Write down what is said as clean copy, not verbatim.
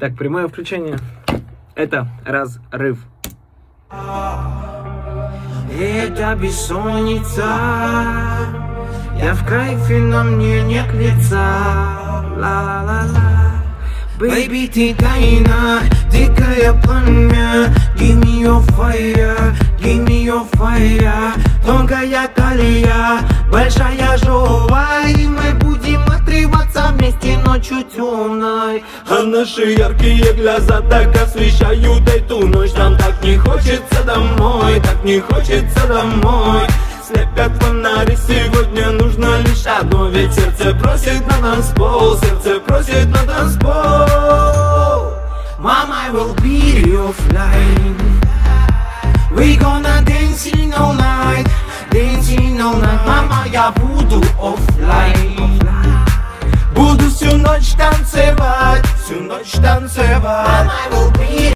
Так, прямое включение. Это разрыв. Это бессонница, я в кайфе, но мне нет лица. Ла-ла-ла. Baby, ты тайна, дикое пламя. Give me your fire, give me your fire. Тонкая талия, большая жопа, и мы будем отрываться вместе ночью темной. А наши яркие глаза так освещают эту ночь. Нам так не хочется домой, так не хочется домой. Слепят фонари, сегодня нужно лишь одно. Ведь сердце просит на танцпол, сердце просит на танцпол. Mama, I will be your flight. We gonna dancing all night, dancing all night. Мама, я буду оффлайн. Буду всю ночь танцевать, всю ночь танцевать. Mama, I will be